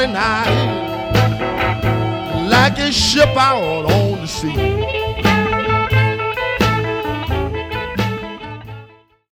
starry night, like a ship out on the sea.